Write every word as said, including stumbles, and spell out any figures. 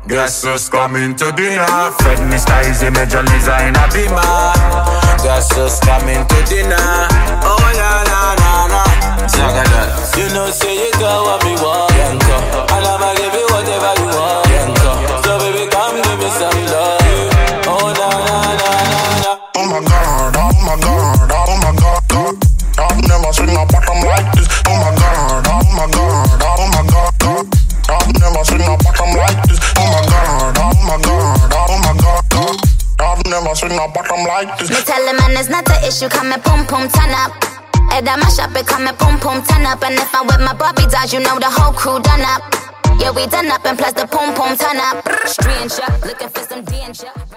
Guess who's coming to dinner? Fred Mister Easy, Major Lisa in a beamer. Guess who's coming to dinner? Oh la la la la. You know say you got what me want, Yanko. And I'ma give you whatever you want, Yanko. So baby come give me some love. Oh la la la la la. Oh my God, oh my God, oh my God, God. I've never seen a bottom like this. Oh my God, oh my God, oh my God, God. I've never seen a bottom like this. Oh my God, oh my God, oh my God, God. I've never seen a bottom like this. Me tell the man it's not an issue, come and pum pum turn up. Head on my shop, it come and pum pum turn up. And if I'm with my Bobby dolls, you know the whole crew done up. Yeah, we done up and plus the pum pum turn up. Stranger, looking for some danger.